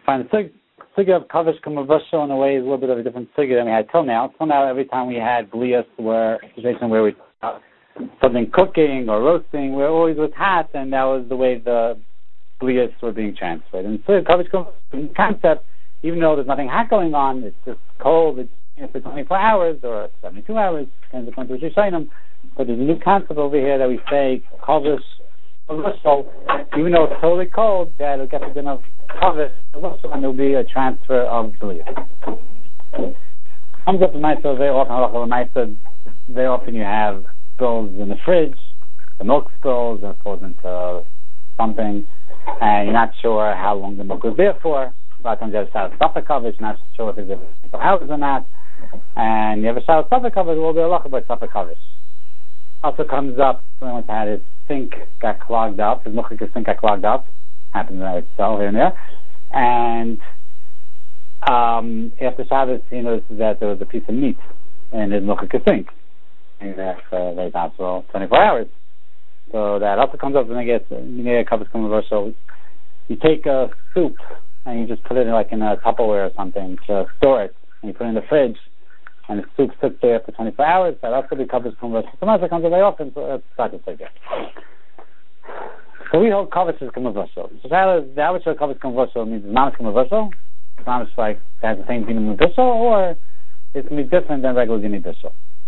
Fine. The figure of Kavish Kumavusha in a way is a little bit of a different figure than we had till now. Till now, every time we had Blias, where a situation where we something cooking or roasting, we're always with hats, and that was the way the Blias were being transferred. And so Kavish Kumavusha concept, even though there's nothing hot going on, it's just cold, it's for 24 hours or 72 hours, depends upon which you're saying them. But there's a new concept over here that we say Kavish Kumavusha, even though it's totally cold, that it'll get the din of Kavish Kumavusha, and there'll be a transfer of Blias. Comes up in Maisa very often you have spills in the fridge, the milk spills, and it falls into something, and you're not sure how long the milk was there for. A lot of times you have a shot of Safek Kavish, not sure if it's for hours or not, and you have a shot of Safek Kavish, will be a lot about Safek Kavish. Also comes up, someone once had his sink got clogged up, his Mukhik sink got clogged up, happens in itself here and there, and after Shabbos he notices that there was a piece of meat in his Mukhik sink. That's very possible 24 hours. So that also comes up when I get Kavish Kumavusha. You take a soup and you just put it in a Tupperware or something to store it, and you put it in the fridge, and the soup sits there for 24 hours. That also becomes Kavish Kumavusha. Sometimes it comes up very often, so that's not to say that. So we hold Kavish Kumavusha. So the average of Kavish Kumavusha means Mamish Kumavusha. Mamish like it has the same din of Bishul, or it's going to be different than regular din of Bishul.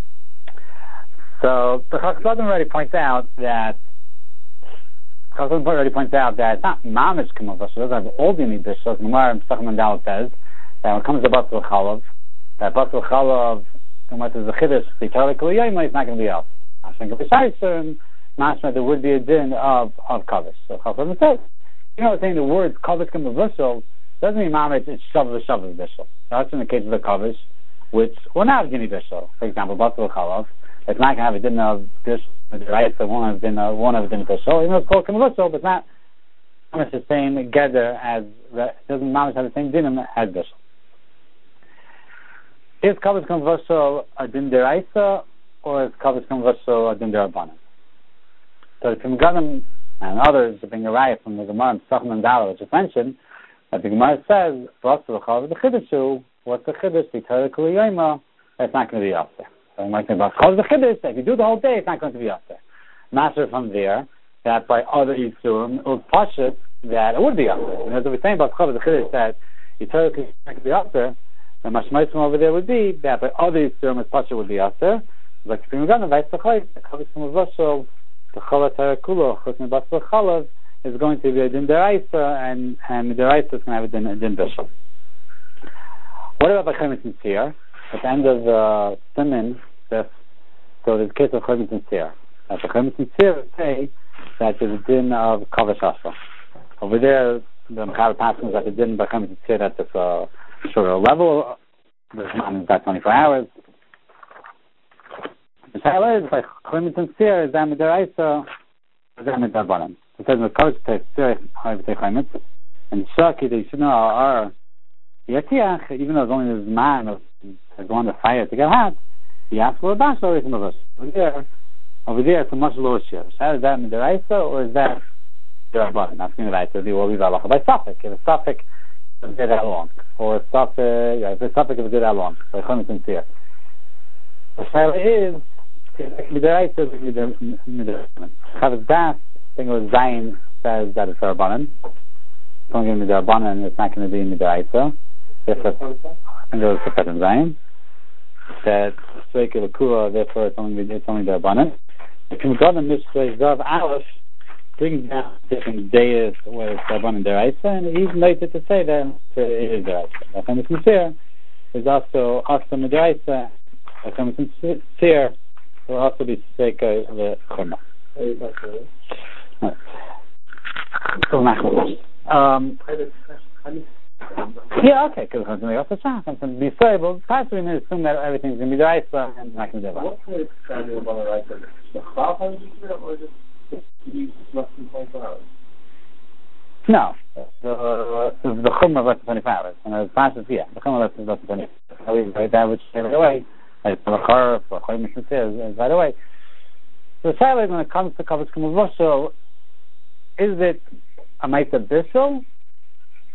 So the Chacham already points out that it's not Mamish Kumavusha. It doesn't have all din of Bishul. Gemara Pesachim Mandal says that when it comes to Batzul Chalav, that Batzul Chalav, what is the Chiddush, the Torah Kol Yoma, is not going to be up. I think if it's Mashma, there would be a din of Kavish. So Chacham says, saying the words Kavish Kumavusha doesn't mean Mamish, it's Shavuv Bishul. That's in the case of the Kavish, which will not have din of Bishul. For example, Batzul Chalav, it's not going to have a din of Bishul, right? So won't have a din of Bishul. Even though it's called Kumavusha, but it's not Mamish the same Geder as, it doesn't Mamish have the same din as Bishul. Is Kavish Kumavusha a din deraisa, or is Kavish Kumavusha a din derabanan? So the Kimganim and others bring a riot from the Gemara and Pesachim and Dala, which is mentioned, that the Gemara says, Batzul Chalav the Chiddush, what's the Chiddush? The Torah Kol Yoma, it's not going to be up there. So you might think about Chalav the Chiddush, if you do the whole day, it's not going to be up there. Master from there, that by other Yisurim, it was Pashut that it would be up there. And as we're saying about Chalav the Chiddush, that the Torah Kol Yoma could be up there, the Mashmais from over there would be that by other Yisurim, it's Pashut would be up there. Like if you're going to Vayz Tachayt, the Kavish Kumavusha, the Chalav Torah Kulo, Chutz Batzul Chalav, is going to be a din deraisa, and the deraisa is going to have a din bishul. What about the Chometz Mitzir? At the end of the Siman, so there's a case of Chometz Mitzir. At the Chometz Mitzir say that there's a din of Kavish Asa. Over there, the Mechal passes that the din by Chometz Mitzir, that it's a shorter level. There's not about 24 hours. The Shaila is like Chometz Mitzir is Amid deraisa, is Amid derabanan. It says in the Kodesh Chometz, and Shaki, they should know our Yatiach, even though it's only this man of going to fire to get hot, he asks for a bash or some of us. Over there, it's a much lower share. Is that Midaraisa or is that Derabanan? That's going to be will be Valacha by Safek. If a Safek doesn't get that long, or a Safek, if a Safek doesn't get that long, so Chometz Mitzir. The Shaila is Midaraisa is Midarabanan. Chavaz Das, I think it was Zayin says that it's Derabanan. It's only going to be Derabanan, it's not going to be Midaraisa. I think it was Sefet and Zayin. That Sveike L'Kura, therefore it's only Derabanan. If you go to Mishra Zav Aleph, brings down different days where it's Derabanan Deraisa, and he's noted to say that it is Deraisa. The Chometz Mitzir is also Midaraisa. The Chometz Mitzir will also be Sveike L'Chuma. Yeah, okay, because I'm going to also try something to be stable. Perhaps we need to assume that everything's going to be deraisa and not going to be deraisa. What kind of standard about the right the half hours or just less than 24 hours? No, the chumrah less than 24 hours. And the passes, yeah, the chumrah less than 24 hours. Right, that would say right away. Like the char for Chometz Mitzir is right away. So the shaila when it comes to Kavish Kumavusha, is it a Maisa Bishul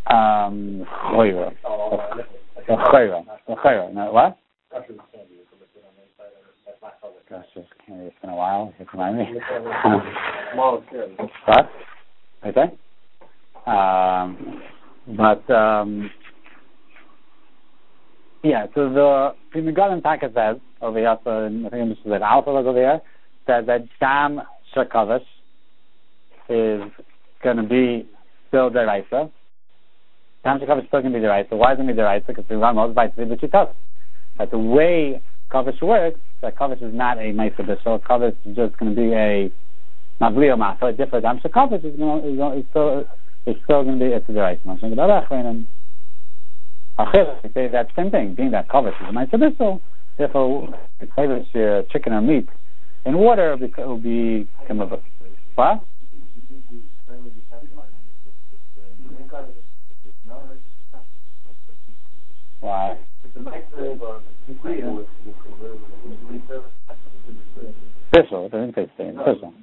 Choira. No, what? Gosh, it's been a while. You can remind me. What? Okay. Yeah, so the Megadim Taka says over here, so I think this is an alpha over there, says that Dam Shakavish is going to be still deraisa. Dam Shakavish is still going to be deraisa. Why is it going to be deraisa? Because we run most bites with the Chitas. But the way Kavish works, that Kavish is not a Meisa Bishul. Kavish is just going to be a Mavliya Masa. Different Dam Shakavish is still going to be it's a deraisa. They say that same thing, being that Kavish is a Meisa Bishul. Therefore, if you chicken or meat in water, it will be what? Why? Official, it doesn't say same. Official.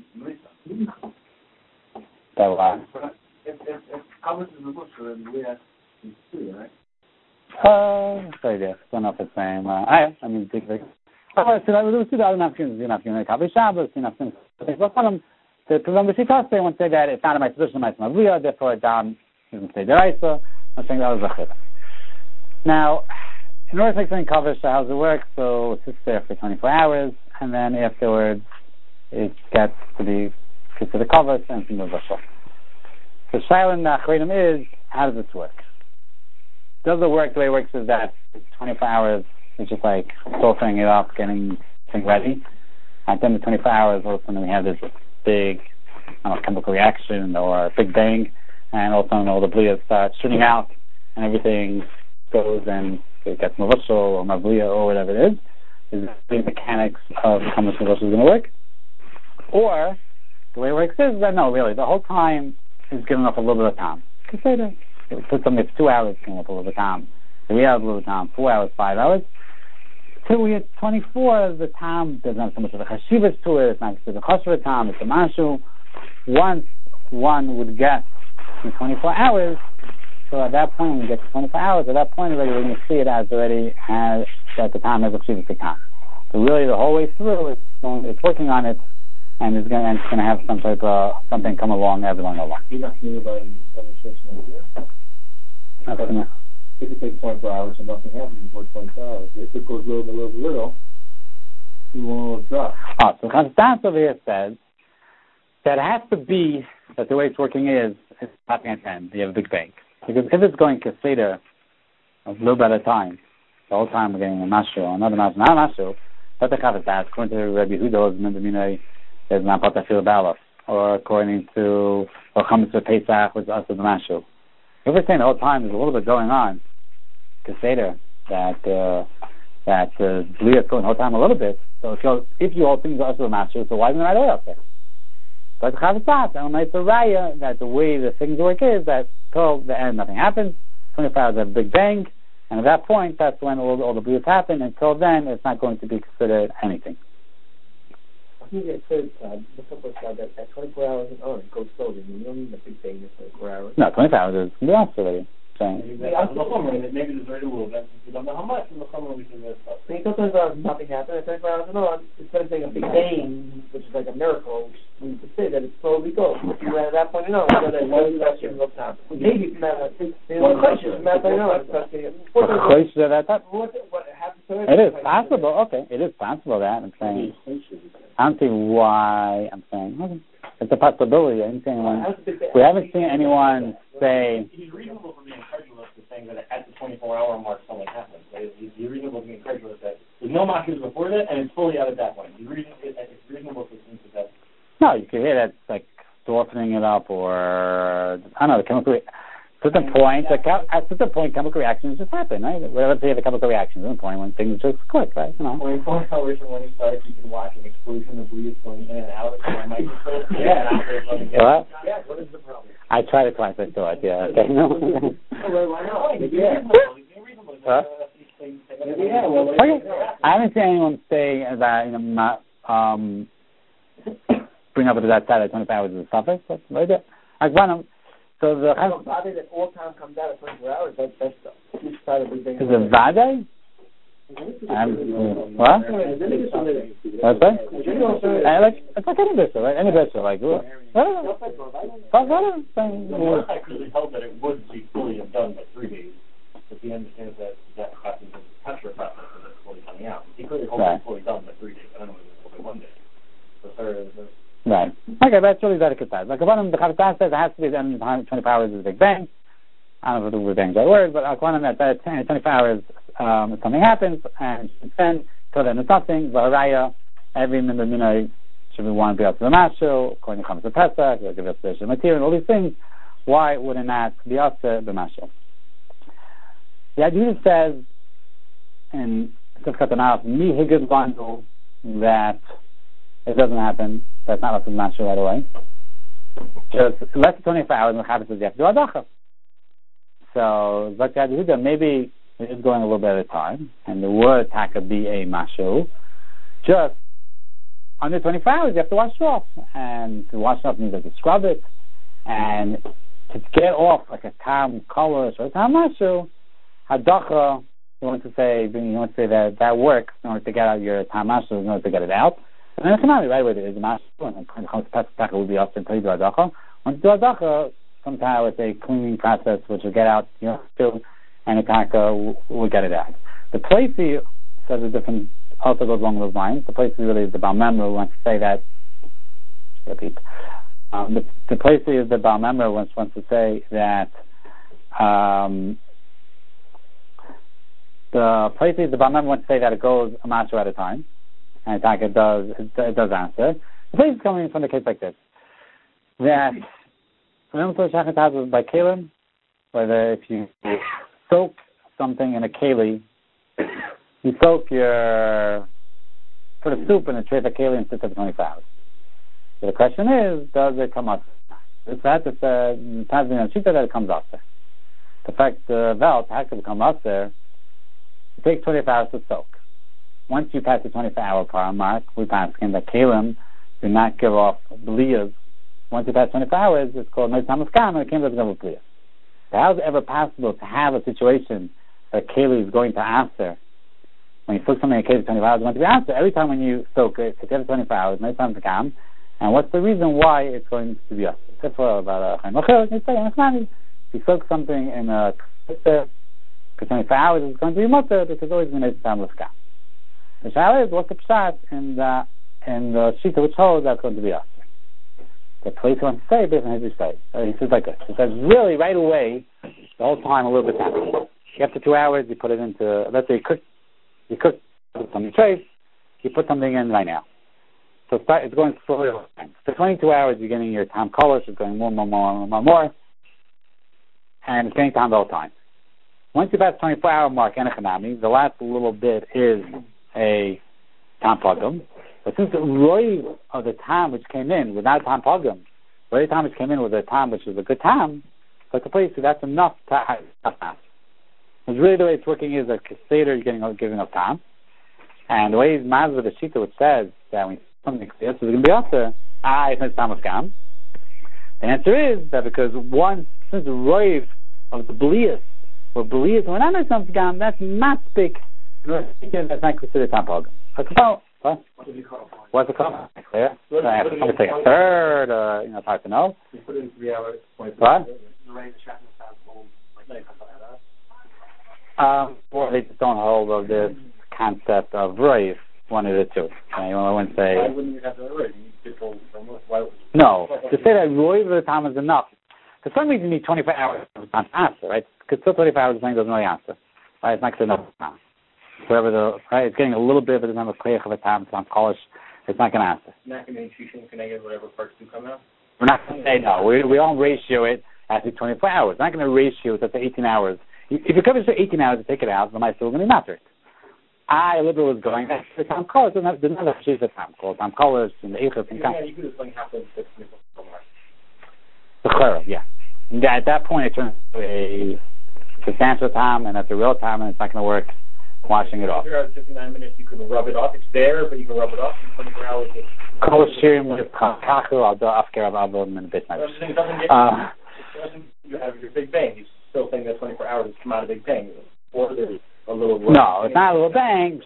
That why? If Kavish is a butcher, and we have to, right? Sorry, yes. Don't know if it's same. I mean, big. We'll see the other napkins, Kavish Shabbos, napkins. The Shitas, they won't say that it's not a Meisa Bishul, a Meisa Mavliya, therefore Dam doesn't say deraisa. I'm saying that was a chiddush. Now, in order to explain Kavish, how does it work? So it sits there for 24 hours, and then afterwards it gets to be considered Kavish and it's moved bishul. The Shaila in the Achreidim is, how does this work? Does it work? The way it works is that it's 24 hours, it's just like softening it up, getting things ready. And then the 24 hours, all of a sudden we have this big chemical reaction or big bang, and all of a sudden all the bliyas start shooting out, and everything goes and it gets mavashal or mavliya or whatever it is the mechanics of how much mavashal is going to work. Or the way it works is that no, really, the whole time is giving up a little bit of time. Consider put something that's 2 hours, giving up a little bit of time. 3 hours, a little bit of time. 4 hours, 5 hours. Till we get 24, the time doesn't have so much of a chashivas to it. It's not just a chashivas time. It's a mashu. Once one would get to 24 hours, so at that point, when we get to 24 hours, at that point already we're going to see it as already has at the time as a chashivas time. But really, the whole way through, it's working on it, and it's going to have some type of something come along as along. You're not hearing about any demonstration over here? If it takes 24 hours and nothing happens before 24 hours, if it goes little, you won't drop. So Constance over here says that it has to be that the way it's working is it's happening at 10. You have a big bang. Because if it's going Keseder a little bit at a time, the whole time we're getting a mashu, another mashu, not a mashu, but the Chavis that according to Rabbi Huda, there's not Patafil Balaf, or according to Chametz Pesach, which is also the mashu. If we're saying the whole time there's a little bit going on, Keseder, that the Bli is going the whole time a little bit, so if you hold things are also the mashu, so why isn't it right away up there? But the Chavis it's a raya that the way the things work is that till the end nothing happens, 24 hours have a big bang, and at that point that's when all the Blias happen. Until then it's not going to be considered anything. I think it says, that 24 hours and on, it goes slowly. You don't need a big bang in 24 hours. No, 24 hours is going to be honest already. Maybe there's very little events. You don't know how much in the summer we can miss stuff. Sometimes nothing happens. 24 hours and on, instead of saying a big bang, which is like a miracle, we could say that it slowly goes. If you ran at that point, so that one time. Maybe it's not one question. It's not what happens to it? It is possible. Okay, it is possible that I'm saying. I don't see why I'm saying. Okay. It's a possibility. I didn't see anyone. We haven't seen anyone say. He's reasonable for being incredulous to saying that at the 24-hour mark something happens. He's reasonable to be incredulous that there's no machzor before that and it's fully out at that point. It's reasonable to think that. No, you could hear that like softening it up, or I don't know, the chemical. At a certain point, chemical reactions just happen, right? Whatever say the chemical reactions, at a point when things just click, right? 24 hours from when it starts, you can watch an explosion of bleeds going in and out of the microscope. What? Yeah, what is the problem? I tried it twice, I saw it, yeah. Okay, no. Why not? Huh? Okay. I haven't seen anyone say that, bring up to that side of 25 hours is a suffix, but right there. So the Vade that all time comes out at 24 hours. That's the each side of the thing. is it Vade? What? What's that? It's like any bishul, right? Any bishul, like Mordechai clearly held that it would be fully done by 3 days, but he understands that happens in Petra process and it's fully coming out. He clearly holds it fully done by 3 days. I don't know if it's only 1 day. So right. Okay, that's really very good. Like the Chavtan says it has to be the end of 24 hours is a Big Bang. I don't know if the Big Bang is the right word, but Akwanim at 24 hours something happens, and then till then it's nothing. V'haraya, every minute should be one to be up to the Mashu, according to Chametz Pesach, give us the material, all these things. Why wouldn't that be up to the Mashu? The idea says in Sifkat Anaf, Mi Higid Vandal, that it doesn't happen. That's not up to the Mashu right away. Just less than 24 hours, and what happens is you have to do Adacha. So, but maybe it is going a little bit at a time, and the word taka be a Mashu. Just under 24 hours, you have to wash it off. And to wash it off means that you scrub it. And to get off like a tam color or a tam Mashu, Hadacha, you want to say that works in order to get out your tam Mashu, in order to get it out. And then it's not right away, there is a Mashu, and when it comes to Pesach, taka will be up until you do Hadacha. Once you do Hadacha, somehow it's a cleaning process which will get out your field, and the taka will get it out. The Placey says a different, also goes along those lines. The Placey really is the Baal Memra who wants to say that. Repeat. The Placey is the Baal Memra wants to say that. The Placey is the Baal Memra wants to say that it goes a Mashu at a time, and the taka does answer. The Placey is coming from the case like this: that remember by Kalim, whether if you soak something in a keli, you soak put a soup in a tray of keli and sit there for 24 hours. So the question is, does it come up? It's that it comes up there. The fact the valve has to come up there, it takes 24 hours to soak. Once you pass the 24-hour mark, we pass in that kalim do not give off bliyas. Once you pass 24 hours, it's called Meiz Hamaskam, and the kalim doesn't go with bliyas. So how is it ever possible to have a situation that keli is going to answer? When you soak something in a keli for 24 hours, it's going to be answered. Every time when you soak it, it's every 24 hours, Meiz Hamaskam. And what's the reason why it's going to be answered? Except for about if you soak something in a for 24 hours, it's going to be mutter because it's always been Meiz Hamaskam. The shaila is what's the pshat in the shita which holds that's going to be answered. The place wants to say based on his say. He says like this. He says really right away, the whole time a little bit happens. After 2 hours, you put it into. Let's say you cook something trace. You put something in right now. So it's going slowly over time. For 22 hours, you're getting your time colors. It's going more, and it's getting time the whole time. Once you pass the 24-hour mark, enechanami, the last little bit is a time pogum. But since the roy of the time which came in without time pogum, the time which came in with a time which was a good time, like the place, that's enough to have time. Because really the way it's working is that Seder you're giving enough time. And the way he's mad with the Shita which says that when something clear, so it's going to be after, it's time of Gam. The answer is that because since the roy of the Belias, or Belias, when I'm not time of Gam, that's not big, that's not considered time pogum. What? What's the cutoff? Clear? So I have to say a third, it's hard to know. You put it in 3 hours. What? Well, they just don't hold of this concept of roiv, one of the two. I wouldn't say. Why wouldn't you have that roiv? No, to say that roiv of the time is enough. For some reason, you need 24 hours to answer, right? Because still 24 hours doesn't really answer. Right? It's not going to know time. Whoever it's getting a little bit, but it's not a clear of a time, it's not polished, it's not going to answer. Not going to nutrition, can I get whatever parts do come out? We're not going to say no. We don't ratio it as to 24 hours. We're not going to ratio it to 18 hours. If you cover it for 18 hours to take it out, the mice still going to be matter it. I liberal was going, that's the time colors, there's another sheet of time called time colors in the Eichel. Yeah, you could just like half of 6 minutes. The Clara, yeah. And at that point, it turns to a substantial time, and that's a real time, and it's not going to work. Washing it off. 59 minutes, you can rub it off. It's there, but you can rub it off in 24 hours. Kol shirim with kachu. I'll do after I've in a bit. You have your Big Bang. He's still saying that 24 hours has come out of Big Bang. Or there's a little... No, it's not a little bang.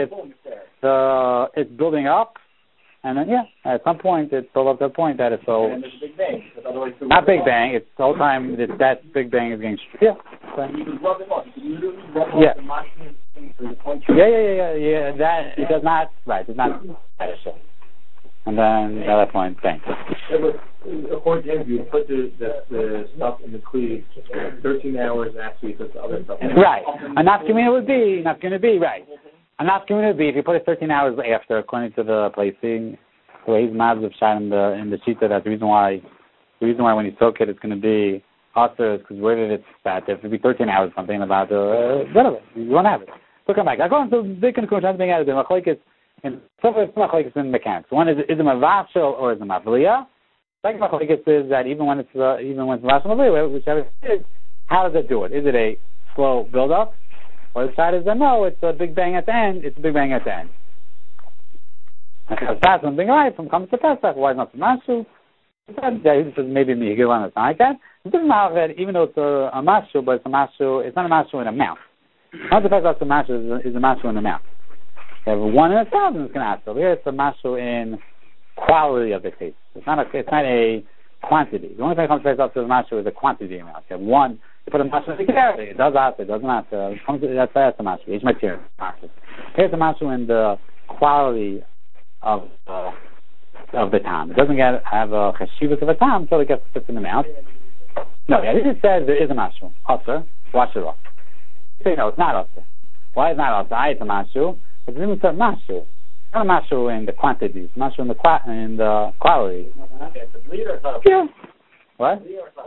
It's building up. And then, at some point, it's built up to a point that it's so... And there's a Big Bang. Not Big Bang. It's the whole time that Big Bang is getting... You can rub it off. You can literally rub off the motion through the point. Yeah. That, it does not... Right, it's not... And then, at that point, bang. According to him, you put the stuff in the cleave 13 hours after you put the other stuff in. Right. Enough community would be, right. Enough community would be, if you put it 13 hours after, according to the placing, the way he's mad of shot in the Shita, that's the reason why when you soak it, it's going to be also because where did it start? If it be 13 hours, something about, whatever, you won't have it. So come back. According to the conclusion, being added, and so it's machlokes in mechanics. One is it mavashel or is it mavliya? Second machlokes is that even when it's mavashel mavliya, whichever it is, how does it do it? Is it a slow build up, or the side is that no, it's a big bang at the end. It's a big bang at the end. That's something right from comes to Pesach. Why not mashu? Maybe me give one something like that. It doesn't matter that even though it's a mashu, but it's a mashu. It's not a mashu in amount. Not the fact that the mashu is a mashu in amount. You have 1 in 1,000 is going to ask. So here it's a mashu in quality of the taste. It's not a quantity. The only thing that comes to the mashu is a quantity amount. You have 1. You put a mashu in the it does answer. It doesn't answer. That's a mashu. Each material. Here's a mashu in the quality of the time. It doesn't have a cheshivus of a time until it gets to 15 amount. No, it just says there is a mashu. Usher. Wash it off. You say no, it's not usher. Why is it not usher? It's a mashu. It's even a mashu. Not a mashu in the quantities. Mashu in the quality. Okay, it's a bleeder or not? Yeah. What?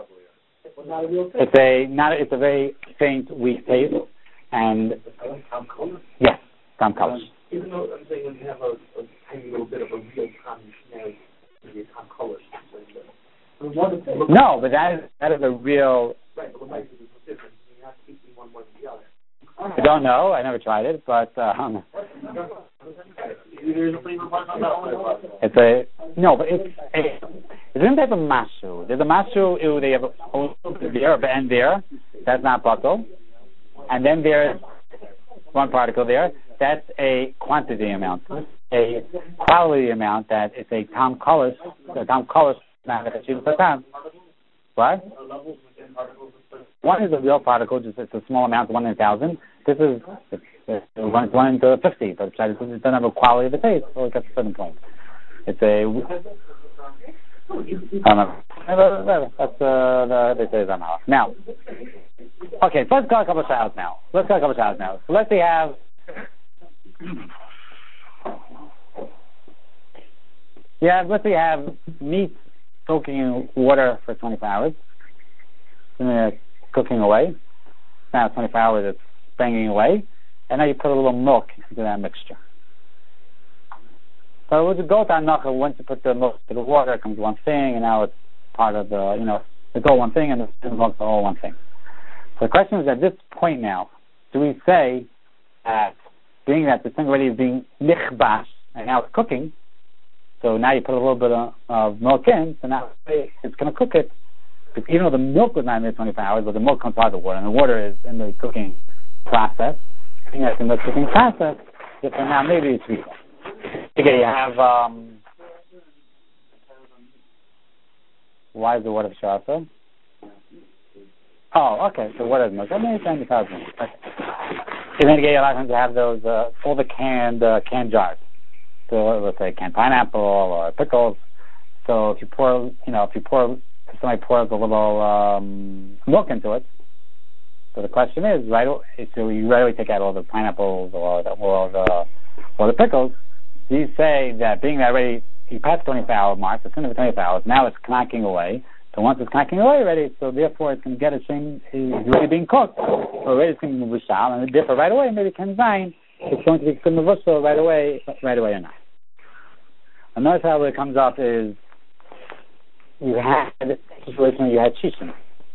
It's a very faint, weak taste, and yes, tam colors. Even though I'm saying when you have a tiny little bit of a real time snare, maybe a time color. No, but that is a real. Right, but what makes it different? You have to keep one more than the other. I don't know. I never tried it, but it's a different type of mashu. There's a mashu. They have there and there. That's not bottle, and then there's one particle there. That's a quantity amount. A quality amount that is a tam colors. The tam colors not a chivus time. What? One is a real particle, just it's a small amount, 1 in 1,000. This is it's 1 into 50, but it doesn't have a quality of the taste, so it gets a certain point. It's a that's they say that now. Okay, so let's go a couple of shots now. So let's say let's say you have meat soaking in water for 24 hours. Cooking away. Now 24 hours it's banging away. And now you put a little milk into that mixture. So with the goat anacha, once you put the milk to the water, it comes one thing, and now it's part of the, it's all one thing, and the milk's all one thing. So the question is, at this point now, do we say that, being that the thing already is being nichbash, and now it's cooking, so now you put a little bit of milk in, so now it's going to cook it, because even though the milk was not in there 24 hours, but the milk comes out of the water, and the water is in the cooking process, in the cooking process, so now maybe it's sweet. Okay, you have, why is the water sharper? Oh, okay, so what is milk? That makes sense. Okay. And then you get a lot of times to have those, all the canned jars. So let's say canned pineapple or pickles. So if somebody pours a little milk into it, so the question is, so you right away take out all the pineapples or the pickles. Do you say that being that already you passed the 24-hour mark, it's going to be 24 hours, now it's knocking away. So once it's knocking away already, so therefore it's going to get a shame, it's already being cooked. So already it's going to be mushal, and therefore right away, maybe Kenzine, it's going to be mushal right away or not. Another how it comes up is you had a situation where you had shishin.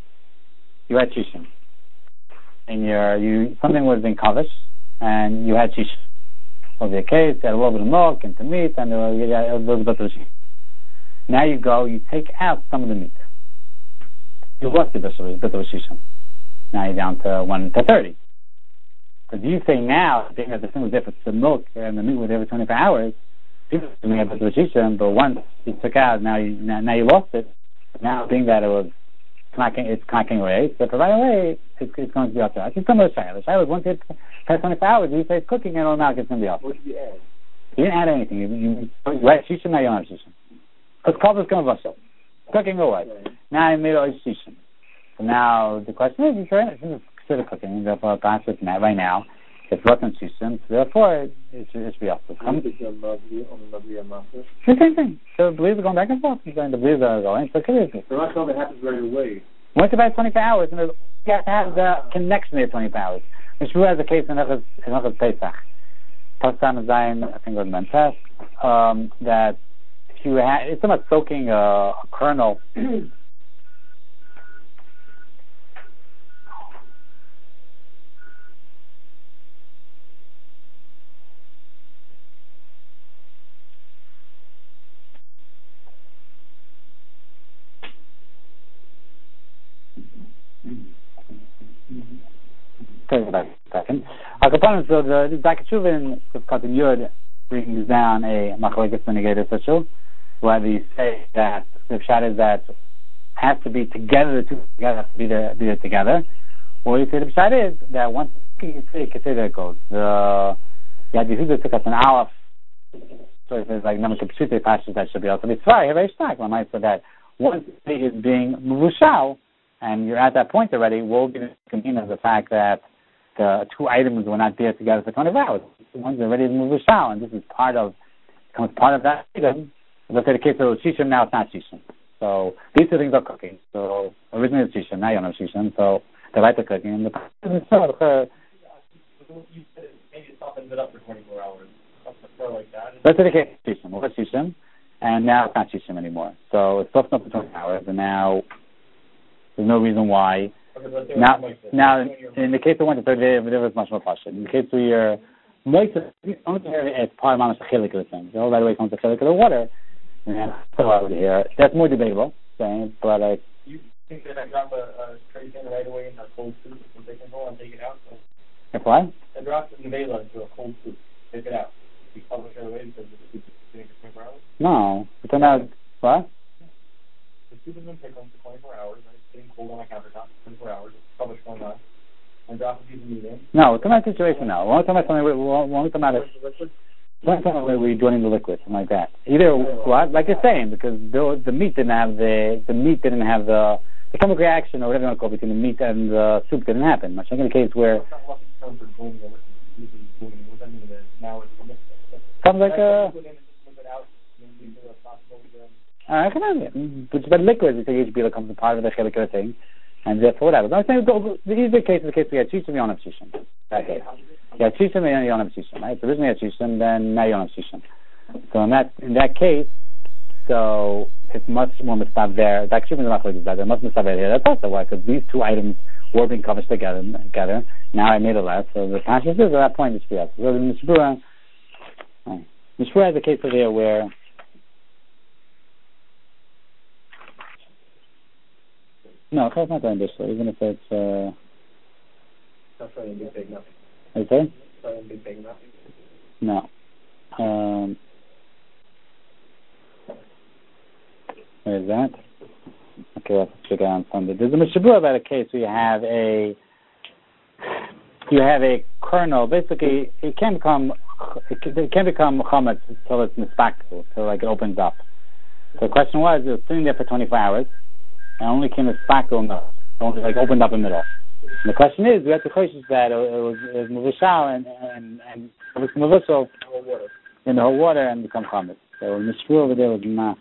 And something was being kavish, and you had shishin. So the case, you had a little bit of milk and some meat, and you had a little bit of shishin. Now you take out some of the meat. you lost the bit of Shishim. Now you're down to 1 to 30. So do you say now, being that the thing was different, the milk and the meat was every 24 hours, people may have the Shishim, but once you took out, now you lost it. Now being that it's knocking away, so right away it's going to be up there. I think some of the Shayla. The Shayla, once it past 24 hours, you say it's cooking and now it's going to be up. What did you add? You didn't add anything. You add Shishim, now you don't have Shishim. Because Kavos going to Vashel. Cooking or what? Right. Now I made all Shishim. So now the question is, you should consider cooking. Therefore, perhaps it's not right now. It's rotten Shishim. So therefore, it should be up. The same thing. So the believers are going back and forth. The believers are going. So not something that happens right away. Once about 24 hours, and you have to have the connection there 24 hours. Which really has a case in Echaz Pesach. Pasam Zayin, I think it was Memphis, that if you had, it's about soaking a kernel. So the Dakachuvin continued brings down a machlokes negated social, where they say that the pshat is that has to be together, the two together have to be there together. Or you say the pshat is that once you say that it goes. The Yehuda took us an aleph, so it says like Neman Kipshute Pashas that should be also be Tzvar, very stark. When I said that once it is being Muvushal, and you're at that point already, we'll give it convenience the fact that the two items were not there together for 24 hours. The ones are ready to move a shal, and this is becomes part of that item. Let's say the case of Shishim, now it's not Shishim. So these two things are cooking. So originally it's Shishim, now you don't have Shishim, so they're right to cooking. And the maybe it softens it up for 24 hours. Like that. Let's say the case of Shishim. Well, it's Shishim, and now it's not Shishim anymore. So it's softened up for 24 hours, and now there's no reason why. Okay, now, in the case of 1 to 3 days, there was much more passion. In the case where you're it's part of Mama's Chilik of the thing. The whole right away comes to Chilik of the water. And over here, that's more debatable. But you think that I drop a trace in right away in a cold soup and take it out? So if what? I drop the Nevela into a cold soup, take it out. You publish it away because the soup is sitting for 24 hours? No. It's about what? The soup has been pickled for 24 hours, right? Sitting cold on my countertop for 24 hours, publish going on, and drop a piece of meat in. No, we're talking about situation now. We're talking about something where we're joining the liquid, something like that. Either what? Like you're saying, because the meat didn't have the chemical reaction or whatever you want to call it between the meat and the soup didn't happen. Much like in the case where comes like I can understand. But liquid, you say HB comes a part of the chelik thing, and therefore whatever. But I'm saying the easier case is the case we had Shishim, you don't have Shishim. That case. You had Shishim, you don't have Shishim, right? So originally you had Shishim, then now you don't have Shishim. So in that case, so it's much more mistav there. The Shishim is not like that. There must mistav here. That's also why, because these two items were being covered together. Now I made it less. So the conscious is at that point it's yes. So the Mishpura has a case over there where. No, it's not going to be even if it's That's not going to be big nothing. Is it? It's not going to be big nothing. No. Where is that? Okay, let's check it out on Sunday. There's a Mishabura about a case where you have a kernel. Basically, it can become chametz until it's mispakul, until like it opens up. So the question was, it was sitting there for 24 hours. And only came as spackle, only like opened up in the middle. And the question is, we have to question that it was muvishal and it was muvushal in the whole water and become chametz. So the screw over there was not.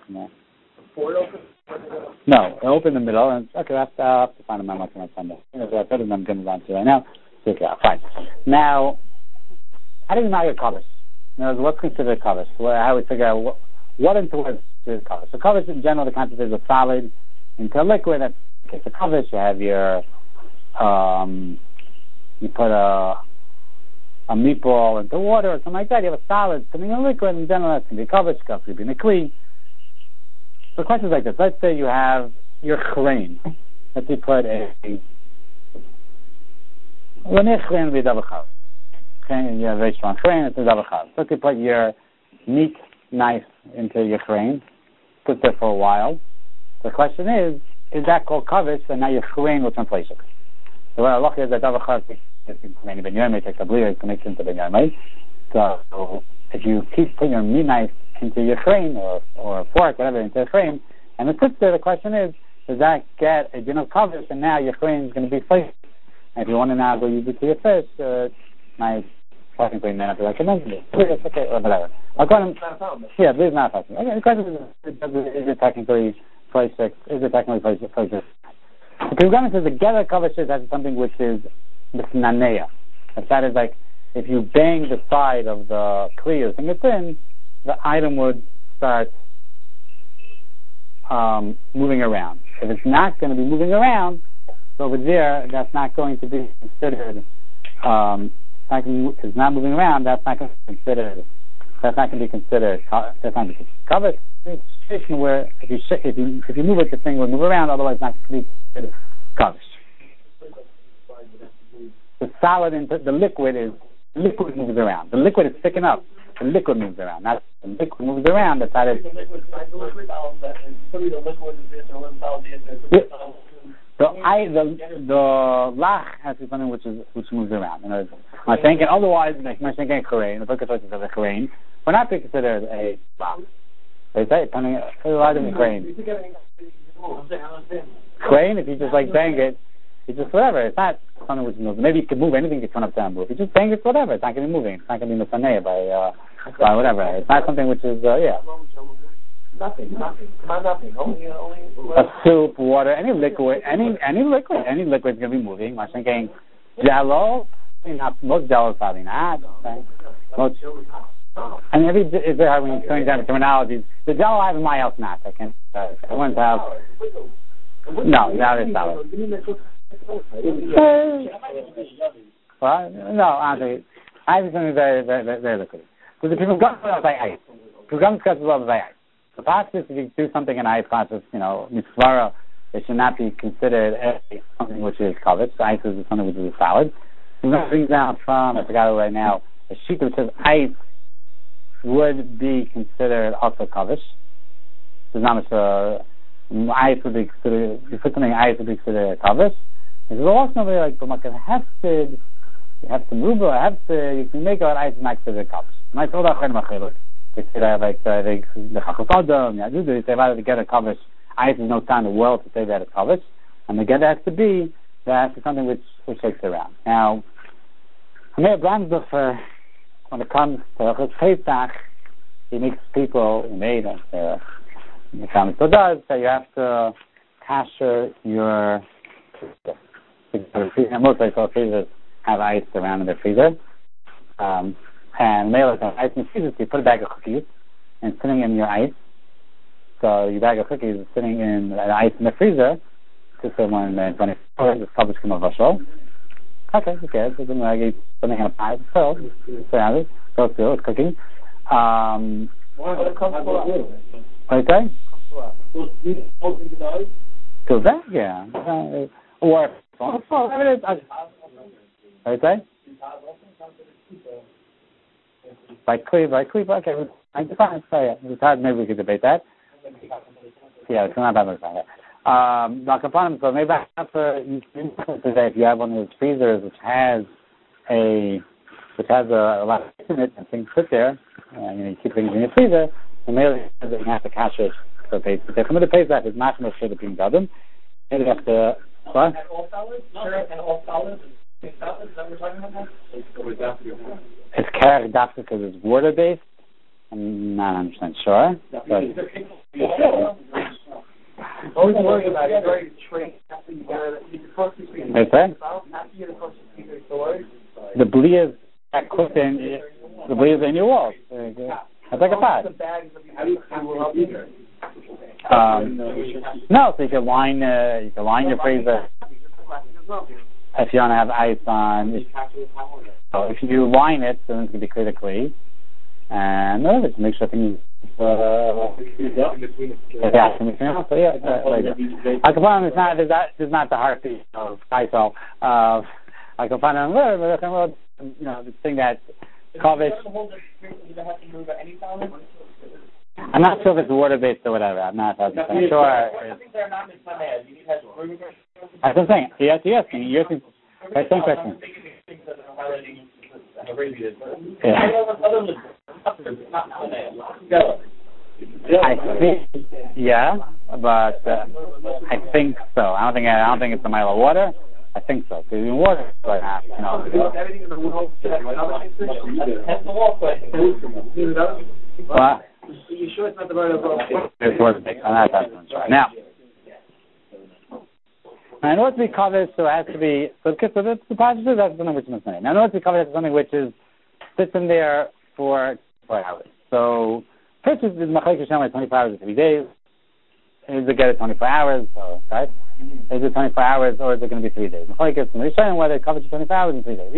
No, it opened in the middle. And okay, I'll have to find a memo on Sunday. I told him I'm going to run to right now. So okay, fine. Now, how do you know your covers? In other words, what's considered covers? How we figure out what into what is covers? So covers in general, the concept is a solid into a liquid. That's okay. So covers, you have your you put a meatball into water or something like that. You have a solid something in a liquid. In general, that can be covered. It could be in a clean. So the question is like this: let's say you have your chrein. let's say put a l'nechrein v'davachav. You have a very strong chrein, it's a davachav. Let's say put your meat knife into your chrein, put there for a while. The question is that called kavish, and now your chrein will replace it? So what Allah is that davachav many ben yomei takes a blier to make it into ben yomei. So if you keep putting your meat knife into your frame or a fork, whatever, into the frame, and it sits there, the question is, does that get a din of kavish, and now your frame is going to be flesh? And if you want to now go use it to your fish, my technically may not be recommended. It's okay, or whatever. Yeah, but it's not possible. Okay, the question is it technically flesh? Is it technically flesh? The Pilgrim says the gather kavish is something which is misnaneya. That is like, if you bang the side of the kli or thing it's in, the item would start moving around. If it's not going to be moving around, so over there, that's not going to be considered. It's not moving around. That's not going to be considered. That's not going to be considered. That's not going to be covered. It's a situation where if you move it, the thing will move around. Otherwise, it's not going to be considered covered. The solid and the liquid moves around. The liquid is thick enough. The liquid moves around. Not the liquid moves around. That's how it is. The lach has to be something which moves around. I'm thinking otherwise, I'm thinking chrein. The book of choices of the chrein. We're not being considered a lach. They say coming a lot of chrein. Chrein, if you just like bang it, it's just whatever. It's not something which moves. Maybe you can move anything. You can turn up down move. If you just bang it, whatever. It's not going to be moving. It's not going to be misaneh by whatever. It's not something which is Nothing. Only. A soup, water, any liquid is going to be moving. I'm thinking jello. Most jello is probably not. Most. And when you're turning down the terminologies, the jello I have in my house not. I can't. Everyone's house. No, that is solid. Well, no, honestly, ice is something very, very, very, very liquid. Because the people go by ice. People go by ice. The process, if you do something in ice process, mitzvara, it should not be considered something which is covered. So ice is something which is solid. It brings down from, I forgot it right now, a sheet which says ice would be considered also covered. There's not much ice would be considered, if you put something in ice would be considered covered. There's also nobody like B'makan Hefsid, Hefsid Ruba, Hefsid, you can make it on ice and not considered covered. My told out they say that like the Chachafadam, they say rather to get a covered, ice is no time in the world to say that it's covered, and the get has to be something which takes it around. Now, Amir Brandsdorfer, when it comes to Pesach, he makes people, the family still does, that you have to kasher your freezer. Most freezers have ice around in their freezer. And male have ice in the freezer, so you put a bag of cookies and it's sitting in your ice. So your bag of cookies is sitting in the ice in the freezer to someone in 24 hours. It's published in Mavashol. Okay, who cares? It's something in a pie, it's filled. It's goes through, it's cooking. What do you say? To that, yeah. Or whatever it is. What do you say? By cleave, okay. I define it. It's hard, maybe we could debate that. Yeah, it's not that much like that. So maybe after today, if you have one of those freezers which has a lot of ice in it and things sit there, and you keep things in your freezer, and maybe you have to cash it. So they come to pay that is not going to show the being done. Maybe you have to what? And all salads? And all salads? Is that what we're talking about? It's carrot dafka because it's water based. I'm not 100% sure. Always worry about it. Very trained. The blia is cooked in. The blia is in your walls. It's like a pot. No, so you can line your freezer. If you want to have ice on, so if you line it, then it's going to be critically. And just make sure things Akapanim is not. There's not the heartbeat of Kaisel. Akapanim, the thing that Kavish. I'm not sure if it's water based or whatever. I'm not. I'm sure. That's what I'm saying. You're asking. That's one question. But I think so. I don't think it's a mile of water. I think so. Because in water, it's like half. What? You sure it's not the right of it's worth it. Now, in order to be covered, so it has to be. So that's the positive. That's something which is missing. Now, in order to be covered, it's something which sits in there for 4 hours. So, first is Machlekes Hashem like 24 hours or 3 days. Is it get it 24 hours? So, right? Is it 24 hours or is it going to be 3 days? Machlekes Hashem showing whether it covers 24 hours and 3 days.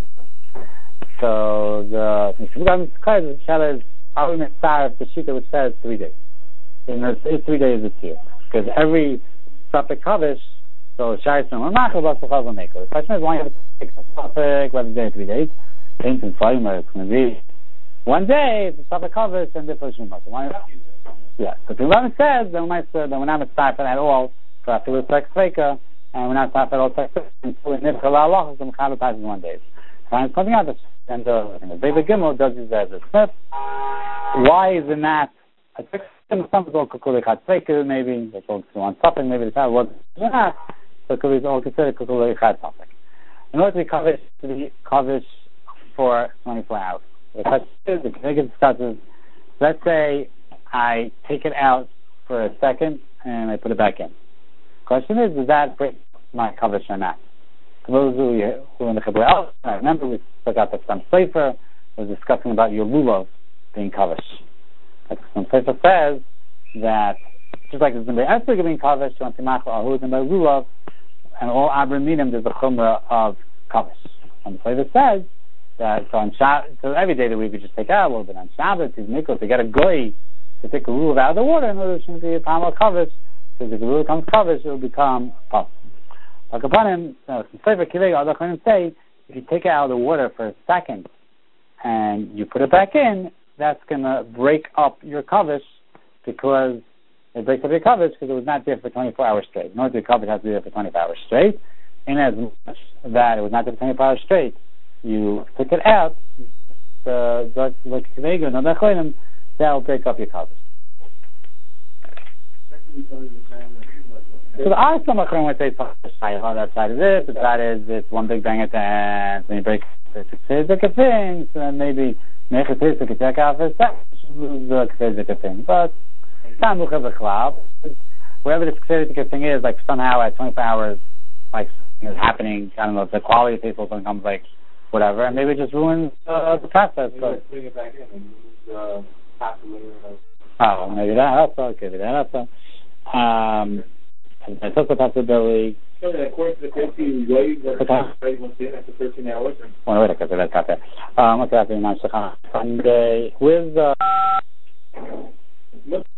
So the Shella is are we mitzvah the shita which says 3 days? And it's 3 days it's here because every suffix kavish. So Shai Yisrael Machal Bas B'Chav L'Meiko. The question is why you have to take a suffix, whether it's 3 days. It's going to be 1 day, it's a suffix kavish, and therefore Shum Machal. Yeah. So if the Rambam says, then we're not mitzvah for that at all, for after we're sex feka, and we're not mitzvah for all sex feka, until we nifcha la'alach, so Mechal passes 1 day. So I'm pointing out that and the Beit Gimel does use that as a snip. Why is it not a fix? Some is all kukuli chat feka, maybe they call it one suffix, maybe the child was not. So it could be all considered kukuli chat suffix. In order to be kavish for 24 hours. The question is, the Kneged discusses, let's say I take it out for a second and I put it back in. The question is, does that break my kavish or not? For those who in the Chibur, I remember we took out the Stam Sefer, was discussing about your lulav being kavish. Stam Sefer says that just like there's going to be Esper being kavish, you want to machal ahud and by lulav, and all Abram Minim, there's a chumrah of kavish. And the Sefer says that so every day of the week we just take out a little bit on Shabbat, to get a goy to take a lulav out of the water in order to be a palm of kavish. Because if the lulav becomes kavish, it will become possible. Like upon him, say, if you take it out of the water for a second and you put it back in, that's going to break up your kavish because it breaks up your kavish because it was not there for 24 hours straight. In order to be kavish, it has to be there for 24 hours straight. And as much that it was not there for 24 hours straight, you took it out, that'll break up your kavish. So there are some achrim which say that side is this, that is it's one big bang at the end, and you break the tzedek thing, so then maybe make a tzedek to take out the tzedek thing. But wherever this tzedek thing is, like somehow at 24 hours, like it's happening, I don't know, the quality of people becomes like whatever, and maybe it just ruins the process. But bring it back in and maybe that also, okay, that also. It's also a possibility. So according to the crazy way, after 13 hours. Well, wait a second, let's cut that. What's happening now? Sunday with